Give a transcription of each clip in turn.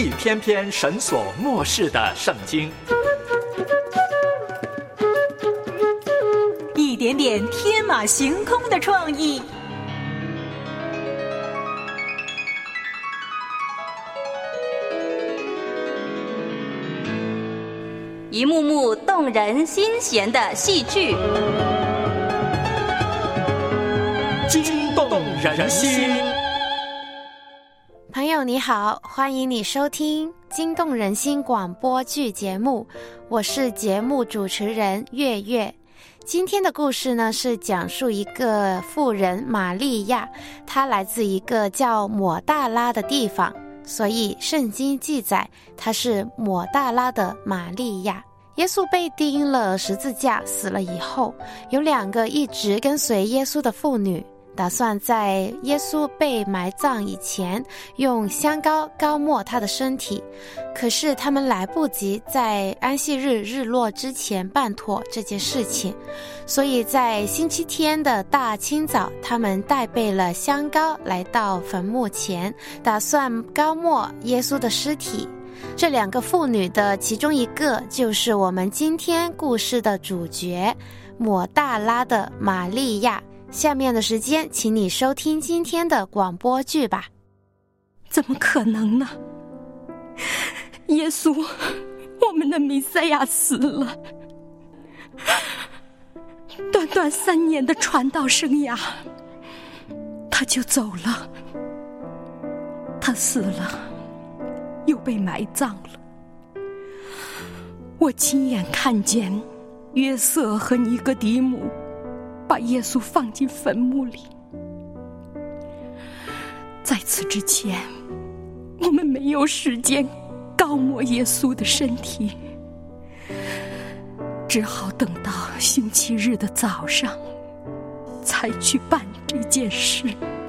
一篇篇神所默示的圣经， 一点点天马行空的创意， 一幕幕动人心弦的戏剧， 惊动人心。 朋友你好，欢迎你收听惊动人心广播剧节目，我是节目主持人月月。今天的故事呢，是讲述一个妇人玛利亚，她来自一个叫抹大拉的地方，所以圣经记载她是抹大拉的玛利亚。耶稣被钉了十字架死了以后，有2个一直跟随耶稣的妇女，打算在耶稣被埋葬以前用香膏膏抹他的身体，可是他们来不及在安息日日落之前办妥这件事情，所以在星期天的大清早，他们带备了香膏来到坟墓前，打算膏抹耶稣的尸体。这2个妇女的其中一个就是我们今天故事的主角抹大拉的玛利亚。下面的时间请你收听今天的广播剧吧。 怎么可能呢？耶稣，我们的弥赛亚死了，短短3年的传道生涯他就走了，他死了又被埋葬了。我亲眼看见约瑟和尼哥底母把耶稣放进坟墓里。在此之前，我们没有时间膏抹耶稣的身体，只好等到星期日的早上才去办这件事。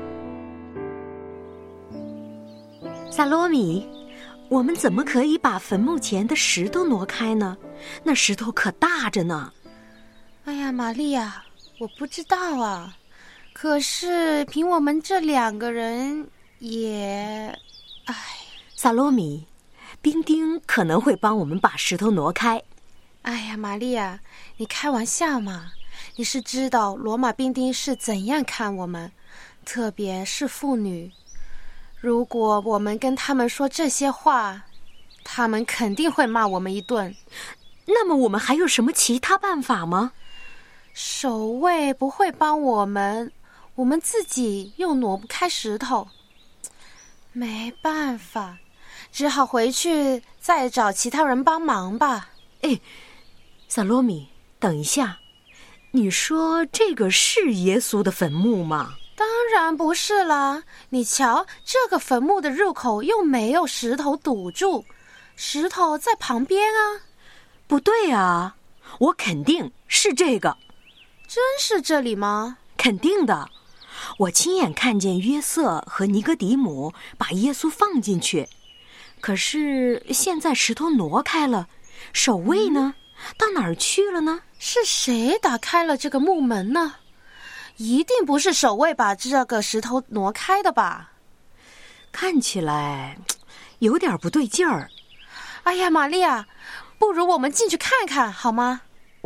萨罗米，我们怎么可以把坟墓前的石头挪开呢？那石头可大着呢。 哎呀，玛利亚，我不知道啊，可是凭我们这2个人也…… 萨罗米，兵丁可能会帮我们把石头挪开。 哎呀，玛利亚，你开玩笑嘛？你是知道罗马兵丁是怎样看我们，特别是妇女。如果我们跟他们说这些话，他们肯定会骂我们一顿。 那么我们还有什么其他办法吗？ 守卫不会帮我们，我们自己又挪不开石头，没办法，只好回去再找其他人帮忙吧。 萨罗米，等一下，你说这个是耶稣的坟墓吗？ 当然不是啦，你瞧，这个坟墓的入口又没有石头堵住，石头在旁边啊。 不对啊，我肯定是这个。 真是这里吗？ 肯定的，我亲眼看见约瑟和尼哥底母把耶稣放进去，可是现在石头挪开了，守卫呢？到哪儿去了呢？ 是谁打开了这个木门呢？一定不是守卫把这个石头挪开的吧？ 看起来有点不对劲儿。 哎呀，玛利亚，不如我们进去看看好吗？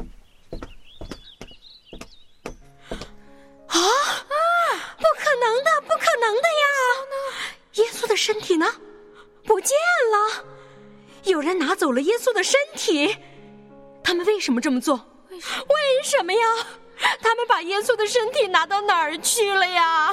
不可能的，不可能的呀！耶稣的身体呢？不见了！有人拿走了耶稣的身体。他们为什么这么做？ 为什么呀？他们把耶稣的身体拿到哪儿去了呀？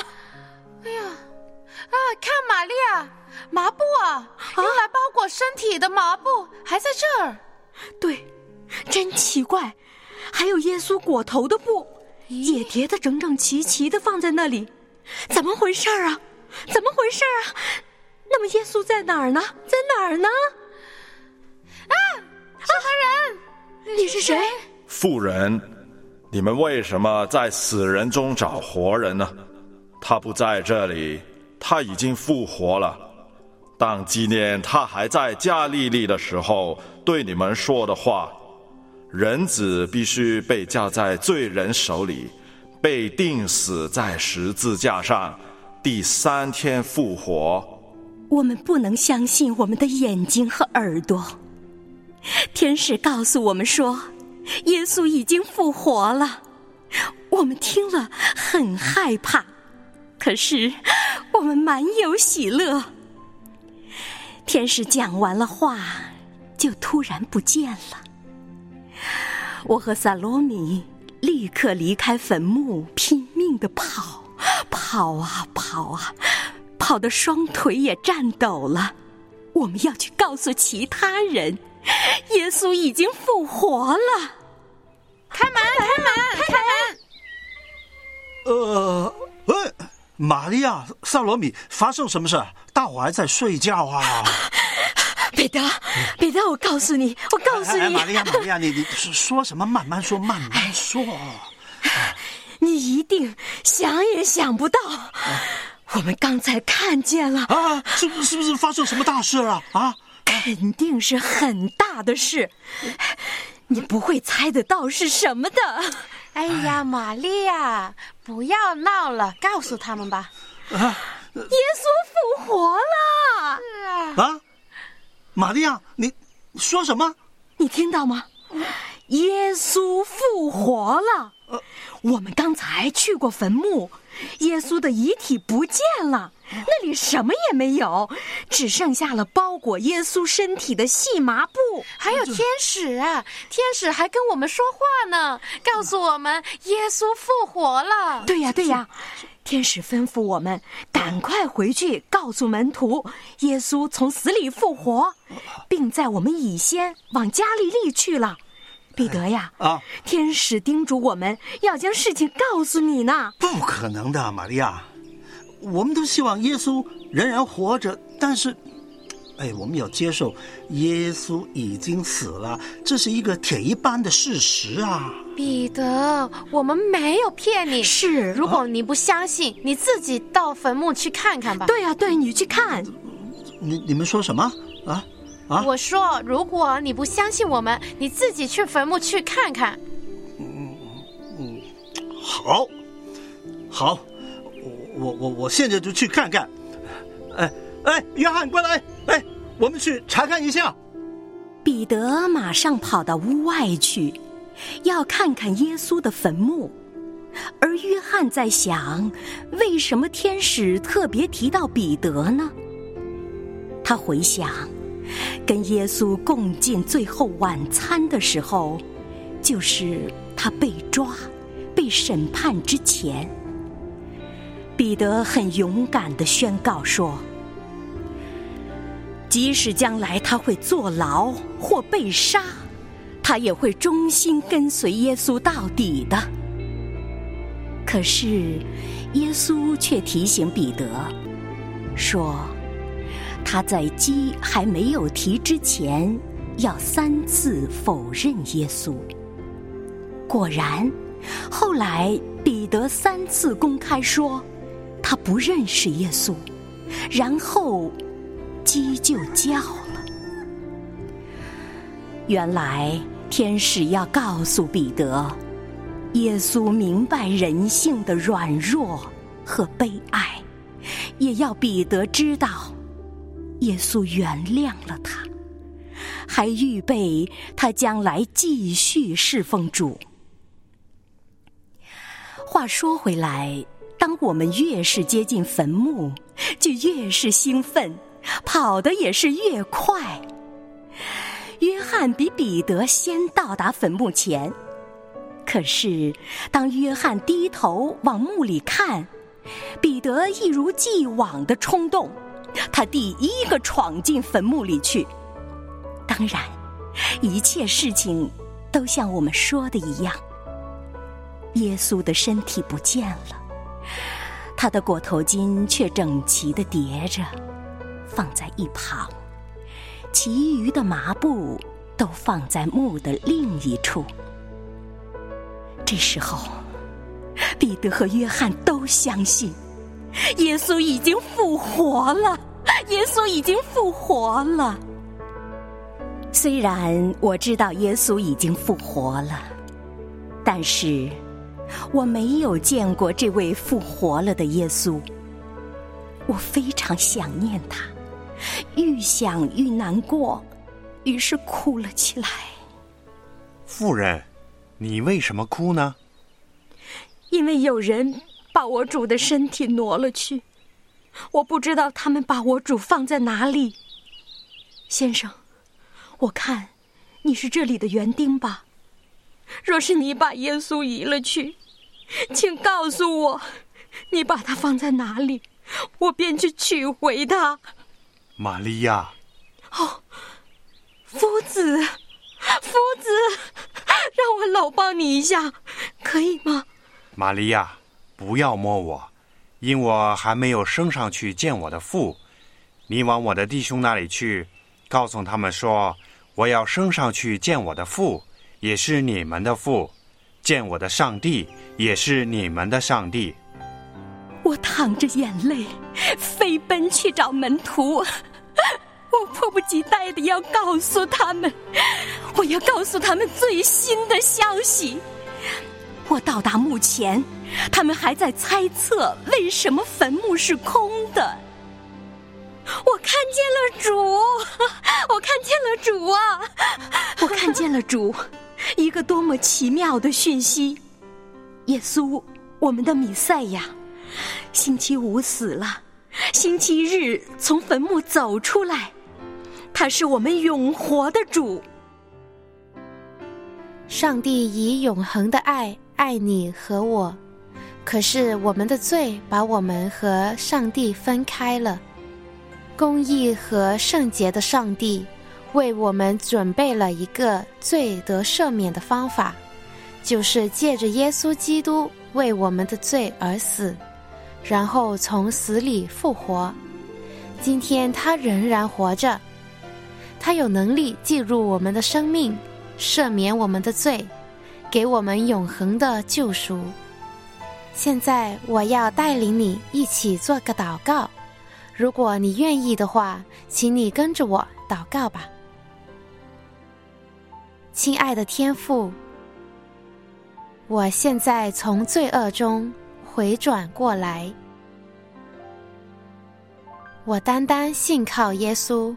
看玛利亚，麻布啊，用来包裹身体的麻布还在这儿。 对，真奇怪，还有耶稣裹头的布也叠得整整齐齐地放在那里，怎么回事啊？怎么回事啊？那么耶稣在哪儿呢？在哪儿呢？ 什么人？ 你是谁？ 妇人，你们为什么在死人中找活人呢？他不在这里，他已经复活了。当纪念他还在加利利的时候对你们说的话，人子必须被交在罪人手里，被钉死在十字架上，第3天复活。 我们不能相信我们的眼睛和耳朵。天使告诉我们说，耶稣已经复活了。我们听了很害怕，可是我们满有喜乐。天使讲完了话，就突然不见了。我和萨罗米立刻离开坟墓，拼命地跑啊，跑得双腿也颤抖了。我们要去告诉其他人，耶稣已经复活了。 开门！ 玛利亚、萨罗米，发生什么事？大伙还在睡觉啊！ 彼得，我告诉你， 玛利亚，你说什么？慢慢说。 你一定想也想不到，我们刚才看见了啊！是不是发生什么大事了啊？ 肯定是很大的事，你不会猜得到是什么的。 哎呀，玛利亚，不要闹了，告诉他们吧。 耶稣复活了！ 是啊。 玛利亚，你说什么？ 你听到吗？耶稣复活了。我们刚才去过坟墓，耶稣的遗体不见了，那里什么也没有，只剩下了包裹耶稣身体的细麻布。 还有天使啊，天使还跟我们说话呢，告诉我们耶稣复活了。 对呀，天使吩咐我们赶快回去告诉门徒，耶稣从死里复活，并在我们以先往加利利去了。彼得呀，天使叮嘱我们要将事情告诉你呢。 不可能的，玛利亚，我们都希望耶稣仍然活着，但是我们要接受耶稣已经死了，这是一个铁一般的事实啊。 彼得，我们没有骗你。 是， 如果你不相信，你自己到坟墓去看看吧。 对呀，你去看。 你们说什么啊？ 我说，如果你不相信我们，你自己去坟墓去看看。 好，我现在就去看看。约翰过来，我们去查看一下。 彼得马上跑到屋外去，要看看耶稣的坟墓。而约翰在想，为什么天使特别提到彼得呢？他回想，跟耶稣共进最后晚餐的时候，就是他被抓、被审判之前。彼得很勇敢地宣告说，即使将来他会坐牢或被杀，他也会忠心跟随耶稣到底的。可是耶稣却提醒彼得说，他在鸡还没有啼之前，要3次否认耶稣。果然，后来彼得3次公开说他不认识耶稣，然后鸡就叫了。原来天使要告诉彼得，耶稣明白人性的软弱和悲哀，也要彼得知道耶稣原谅了他，还预备他将来继续侍奉主。话说回来，当我们越是接近坟墓，就越是兴奋，跑得也是越快。约翰比彼得先到达坟墓前，可是当约翰低头往墓里看，彼得一如既往的冲动，他第一个闯进坟墓里去。当然，一切事情都像我们说的一样，耶稣的身体不见了，他的裹头巾却整齐地叠着，放在一旁，其余的麻布都放在墓的另一处。这时候，彼得和约翰都相信耶稣已经复活了，耶稣已经复活了。虽然我知道耶稣已经复活了，但是我没有见过这位复活了的耶稣。我非常想念他， 愈想愈难过，于是哭了起来。 妇人，你为什么哭呢？ 因为有人把我主的身体挪了去，我不知道他们把我主放在哪里。先生，我看你是这里的园丁吧？若是你把耶稣移了去，请告诉我，你把他放在哪里，我便去取回他。 玛利亚。 哦，夫子，让我搂抱你一下，可以吗？ 玛利亚，不要摸我，因我还没有升上去见我的父。你往我的弟兄那里去，告诉他们说，我要升上去见我的父，也是你们的父，见我的上帝，也是你们的上帝。 我淌着眼泪飞奔去找门徒，我迫不及待地要告诉他们，我要告诉他们最新的消息。我到达墓前，他们还在猜测为什么坟墓是空的。我看见了主，我看见了主啊！我看见了主，一个多么奇妙的讯息！耶稣，我们的弥赛亚，星期五死了，星期日从坟墓走出来，他是我们永活的主。 上帝以永恒的爱爱你和我，可是我们的罪把我们和上帝分开了。公义和圣洁的上帝为我们准备了一个罪得赦免的方法，就是借着耶稣基督为我们的罪而死，然后从死里复活。今天他仍然活着，他有能力进入我们的生命，赦免我们的罪，给我们永恒的救赎。现在我要带领你一起做个祷告，如果你愿意的话，请你跟着我祷告吧。亲爱的天父，我现在从罪恶中回转过来，我单单信靠耶稣，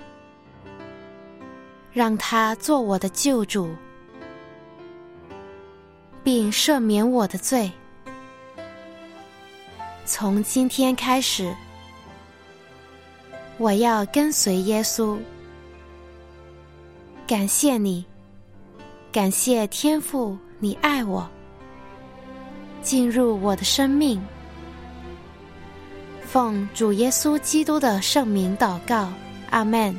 让他做我的救主，并赦免我的罪。从今天开始，我要跟随耶稣。感谢你，感谢天父，你爱我，进入我的生命。奉主耶稣基督的圣名祷告，阿们。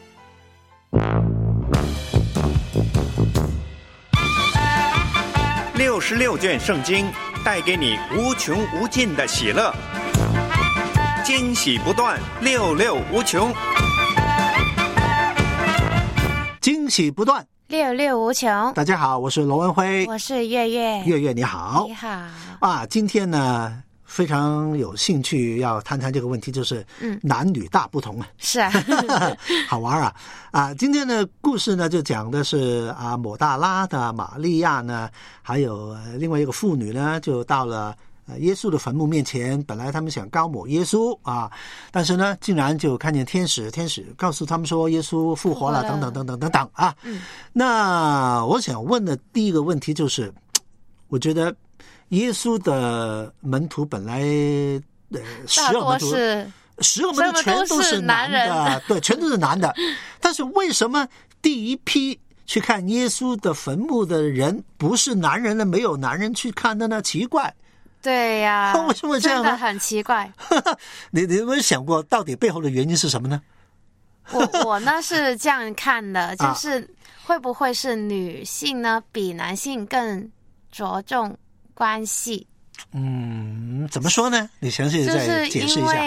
66卷圣经带给你无穷无尽的喜乐，惊喜不断，66无穷， 惊喜不断 ，66无穷。 大家好，我是罗文辉， 我是月月。 月月你好。 你好啊，今天呢非常有兴趣要谈谈这个问题，就是男女大不同啊。 是啊好玩啊！今天的故事呢就讲的是抹大拉的玛利亚呢，还有另外一个妇女呢，就到了耶稣的坟墓面前。本来他们想膏抹耶稣啊，但是呢竟然就看见天使告诉他们说耶稣复活了，等等等等等等啊。那我想问的第一个问题就是，我觉得耶稣的门徒本来10个门徒10个门徒全都是男的，对，全都是男的。但是为什么第一批去看耶稣的坟墓的人不是男人呢？没有男人去看的呢？奇怪。 对呀， 为什么这样呢？ 真的很奇怪。 你有没有想过，到底背后的原因是什么呢？ 我呢是这样看的，就是会不会是女性呢比男性更着重关系？ 怎么说呢？你详细再解释一下。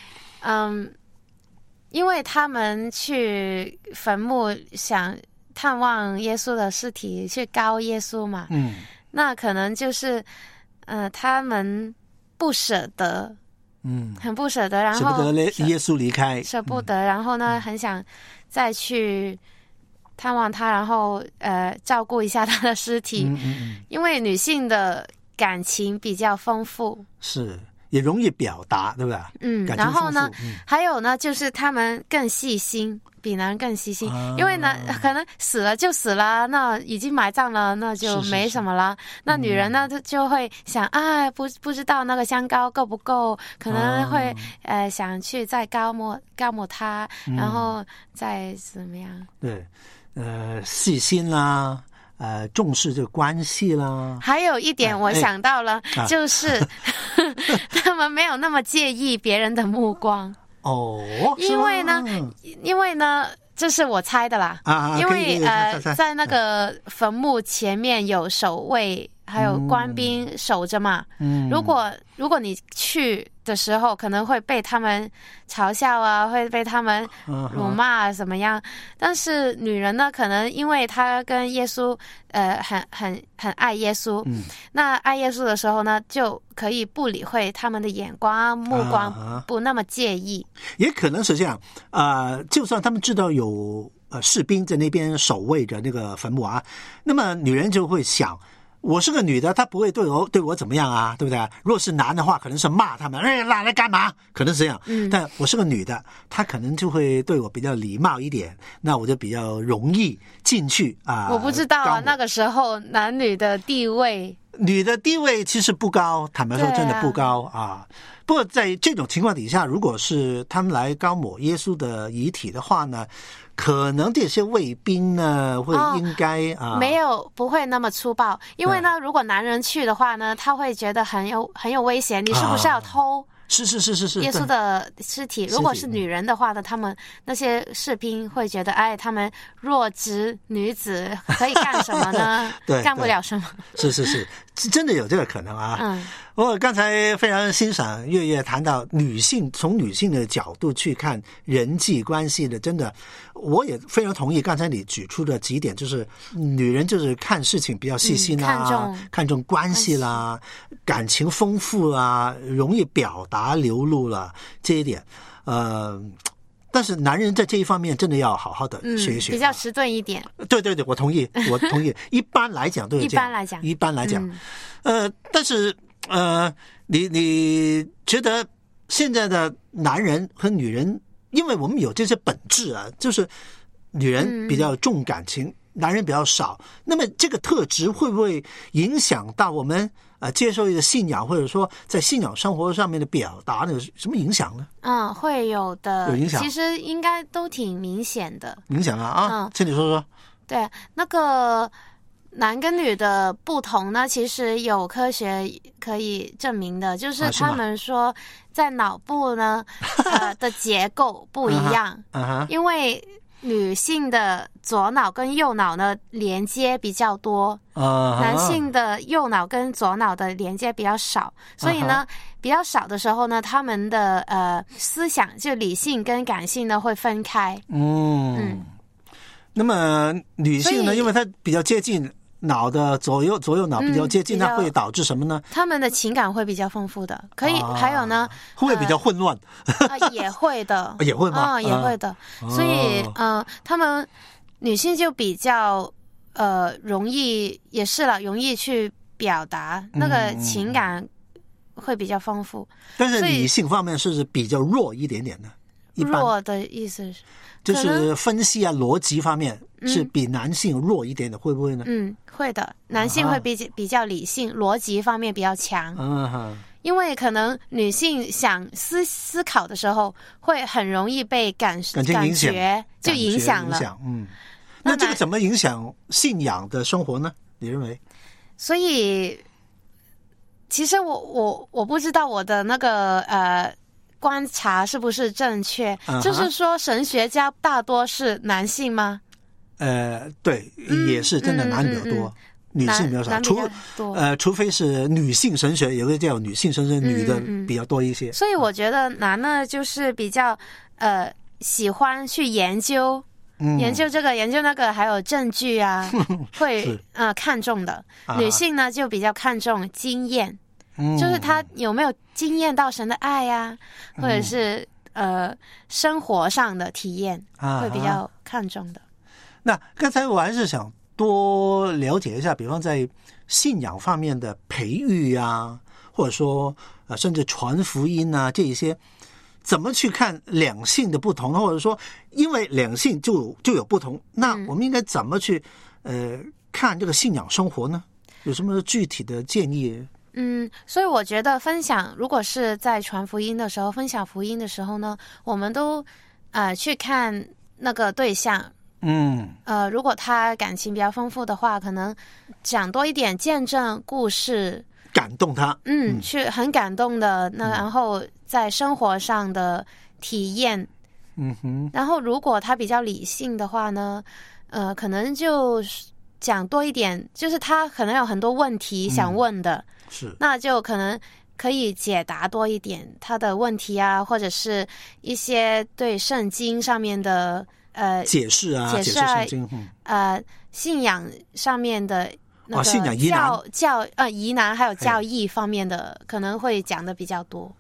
因为他们去坟墓想探望耶稣的尸体，去膏耶稣嘛。那可能就是他们不舍得，很不舍得，然后舍不得耶稣离开， 舍不得，然后呢，很想再去探望他，然后照顾一下他的尸体。因为女性的感情比较丰富， 是也容易表达，对不对？ 然后呢，还有呢，就是他们更细心，比男人更细心，因为呢，可能死了就死了，那已经埋葬了，那就没什么了。那女人呢，就会想啊，不知道那个香膏够不够，可能会想去再高抹它，然后再怎么样？ 对，细心啦。重视这个关系啦。 还有一点我想到了，就是他们没有那么介意别人的目光。因为呢，这是我猜的啦。因为在那个坟墓前面有守卫，还有官兵守着嘛。如果你去的时候，可能会被他们嘲笑啊，会被他们辱骂啊，怎么样？但是女人呢，可能因为她跟耶稣很爱耶稣，那爱耶稣的时候呢，就可以不理会他们的眼光目光，不那么介意。 也可能是这样，就算他们知道有士兵在那边守卫着那个坟墓啊，那么女人就会想，我是个女的，她不会对我怎么样啊，对不对？如果是男的话，可能是骂他们，拉来干嘛？可能是这样。但我是个女的，她可能就会对我比较礼貌一点，那我就比较容易进去啊。 我不知道啊，那个时候男女的地位， 女的地位其实不高，坦白说真的不高啊。不过在这种情况底下，如果是他们来高抹耶稣的遗体的话呢，可能这些卫兵呢会应该不会那么粗暴，因为呢，如果男人去的话呢，他会觉得很有危险，你是不是要偷？是耶稣的尸体。如果是女人的话呢，他们那些士兵会觉得，他们弱智女子可以干什么呢？干不了什么。是，真的有这个可能啊。我刚才非常欣赏月月谈到从女性的角度去看人际关系的，真的，我也非常同意刚才你举出的几点，就是女人就是看事情比较细心啦，看重关系啦，感情丰富啦，容易表达流露啦，这一点，但是男人在这一方面真的要好好的学一学， 比较迟钝一点。 对，我同意。一般来讲都是这样。一般来讲，但是你觉得现在的男人和女人，因为我们有这些本质啊，就是女人比较重感情，男人比较少，那么这个特质会不会影响到我们接受一个信仰，或者说在信仰生活上面的表达呢？有什么影响呢？ 会有的， 有影响， 其实应该都挺明显的。 影响啊，请你说说。 对，那个男跟女的不同呢，其实有科学可以证明的，就是他们说在脑部呢的结构不一样，因为女性的左脑跟右脑呢连接比较多，男性的右脑跟左脑的连接比较少，所以呢比较少的时候呢，他们的思想就理性跟感性呢会分开。 那么女性呢，因为她比较接近脑的左右脑比较接近，那会导致什么呢？ 他们的情感会比较丰富的，可以，还有呢， 会不会比较混乱？ 也会的， 也会吗？ 也会的。所以他们女性就比较容易，也是了，容易去表达那个情感会比较丰富。 但是理性方面是比较弱一点点的。 弱的意思是就是分析啊逻辑方面是比男性弱一点的，会不会呢？ 会的，男性会比较理性，逻辑方面比较强。因为可能女性想思考的时候会很容易被感觉就影响了。 那这个怎么影响信仰的生活呢？你认为？ 所以其实我不知道我的那个观察是不是正确，就是说神学家大多是男性吗？ 对，也是真的男女比较多，女性比较少，除非是女性神学，有个叫女性神学，女的比较多一些。 所以我觉得男呢就是比较喜欢去研究这个研究那个，还有证据啊会看重的。女性呢就比较看重经验，就是他有没有经验到神的爱呀，或者是生活上的体验会比较看重的。 那刚才我还是想多了解一下，比方在信仰方面的培育啊，或或者说甚至传福音啊这一些，怎么去看两性的不同，或者说因为两性就有不同，那我们应该怎么去看这个信仰生活呢？有什么具体的建议？ 所以我觉得分享，如果是在传福音的时候，分享福音的时候呢，我们都去看那个对象。如果他感情比较丰富的话，可能讲多一点见证故事， 感动他。 去很感动的那，然后在生活上的体验。然后如果他比较理性的话呢，可能就讲多一点，就是他可能有很多问题想问的。 是， 那就可能可以解答多一点他的问题啊，或者是一些对圣经上面的解释圣经， 信仰上面的那个信仰疑难还有教义方面的，可能会讲的比较多。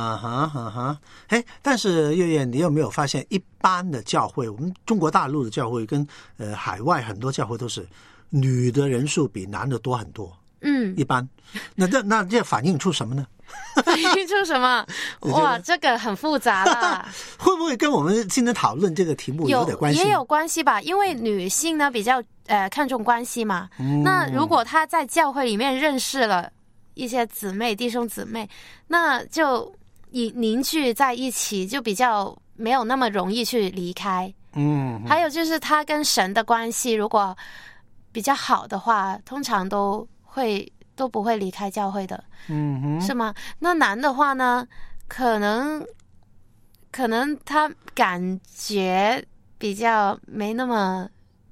但是月月，你有没有发现一般的教会，我们中国大陆的教会跟海外很多教会都是女的人数比男的多很多。一般，那这反映出什么呢？ 反映出什么？哇，这个很复杂了。 会不会跟我们今天讨论这个题目有点关系？ 也有关系吧，因为女性呢比较看重关系嘛。那如果她在教会里面认识了一些姊妹弟兄姊妹，那就凝聚在一起，就比较没有那么容易去离开。还有就是她跟神的关系，如果比较好的话，通常都不会离开教会的。是吗？那男的话呢，可能他感觉比较没那么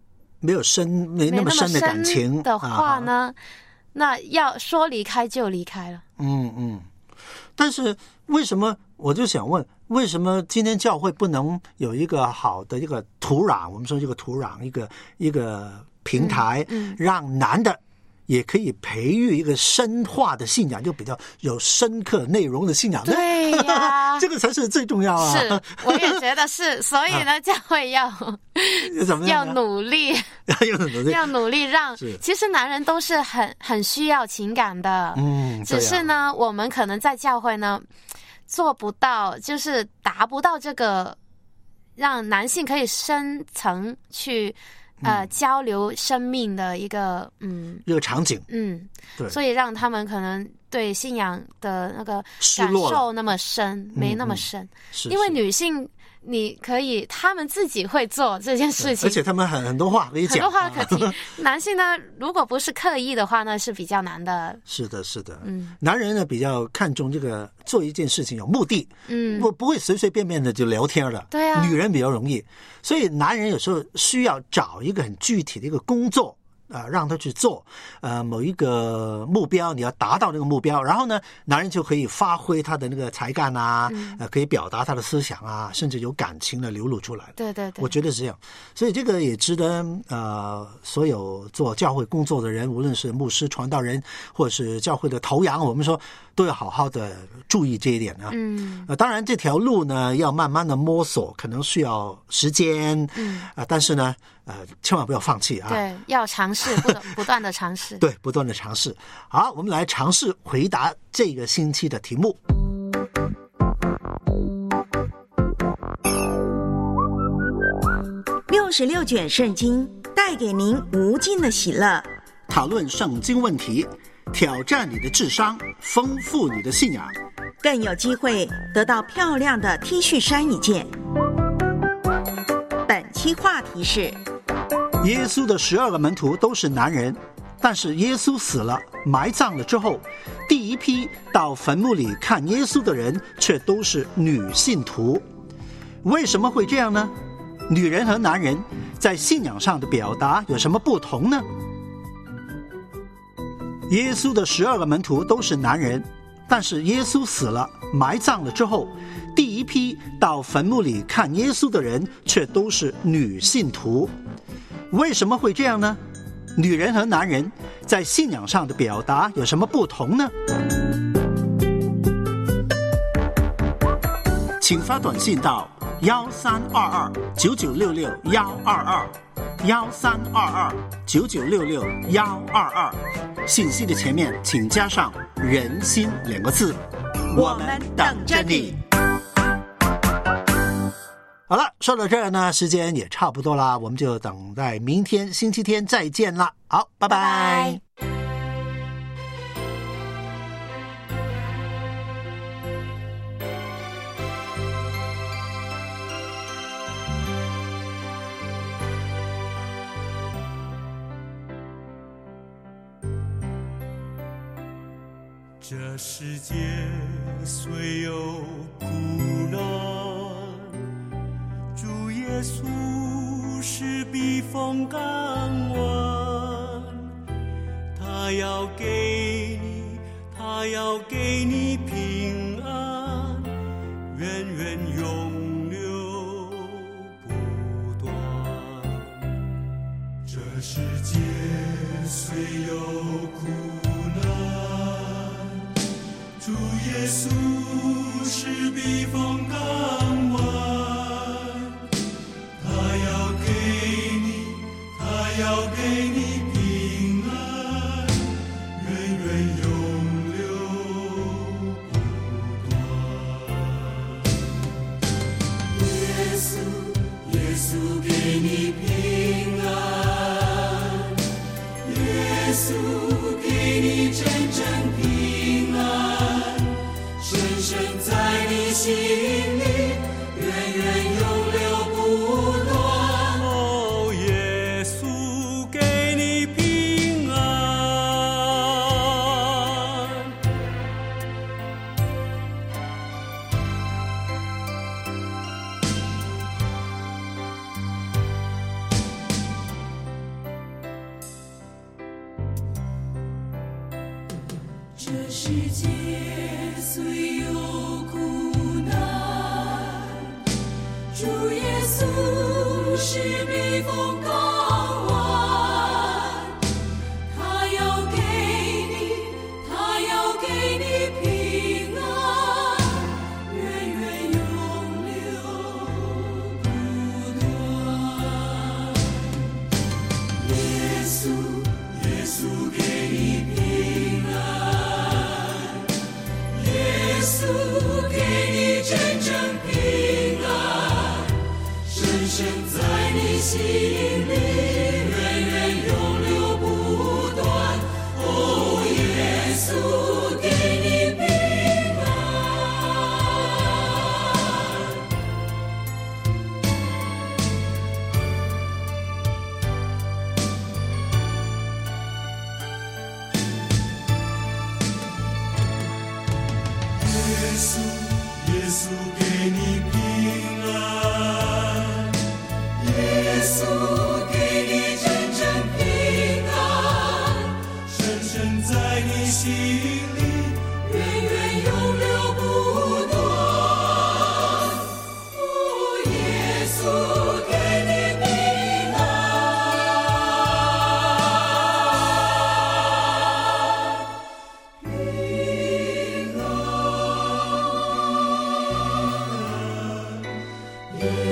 深的感情的话呢，那要说离开就离开了。 但是为什么，我就想问，为什么今天教会不能有一个好的一个土壤？我们说这个土壤，一个平台，让男的也可以培育一个深化的信仰，就比较有深刻内容的信仰。 对呀， 这个才是最重要啊！ 是，我也觉得是。所以呢，教会要努力，要努力让。其实男人都是很需要情感的，只是呢，我们可能在教会呢做不到，就是达不到这个让男性可以深层去。交流生命的一个这个场景， 对，所以让他们可能对信仰的那个感受那么深，没那么深，因为女性你可以，他们自己会做这件事情， 而且他们很多话可以讲， 很多话可提。男性呢，如果不是刻意的话呢，是比较难的。 是的，男人呢比较看重这个做一件事情有目的，我不会随随便便的就聊天了。 对啊， 女人比较容易，所以男人有时候需要找一个很具体的一个工作。让他去做某一个目标，你要达到那个目标，然后呢，男人就可以发挥他的那个才干啊，可以表达他的思想啊，甚至有感情的流露出来。 对， 我觉得是这样，所以这个也值得所有做教会工作的人，无论是牧师、传道人，或者是教会的头羊，我们说都要好好的注意这一点啊。当然这条路呢要慢慢的摸索，可能需要时间，但是呢千万不要放弃啊！ 对，要尝试，不断的尝试。 对，不断的尝试。好，我们来尝试回答这个星期的题目。 66卷圣经带给您无尽的喜乐， 讨论圣经问题，挑战你的智商，丰富你的信仰， 更有机会得到漂亮的 T 恤衫一件。本期话题是： 耶稣的12个门徒都是男人，但是耶稣死了，埋葬了之后，第一批到坟墓里看耶稣的人却都是女信徒。为什么会这样呢？女人和男人在信仰上的表达有什么不同呢？耶稣的12个门徒都是男人，但是耶稣死了，埋葬了之后，第一批到坟墓里看耶稣的人却都是女信徒。为什么会这样呢？女人和男人在信仰上的表达有什么不同呢？请发短信到132299661122， 13229966-122，信息的前面请加上人心2个字，我们等着你。好了，说到这儿呢，时间也差不多啦，我们就等待明天星期天再见啦。好，拜拜。 这世界虽有苦难，主耶稣是避风港湾，他要给你平安，源源永流不断。这世界虽有苦难，主耶稣是避风港湾，他要给你平安，源源永流不断。耶稣给你平安，耶稣给你真正平安，深深在你心里，源源永流不断。哦，耶稣给你平安。这世界虽有苦难，主耶稣是避风港湾，他要给你平安，源源永流不断。耶稣给你平安，耶稣给你真正平安，深深在你心里，源源永流不断。哦，耶稣给你平安。耶稣给你平安，耶稣给你真正平安，深深在你心里，源源永流不断。哦，耶稣给你平安。耶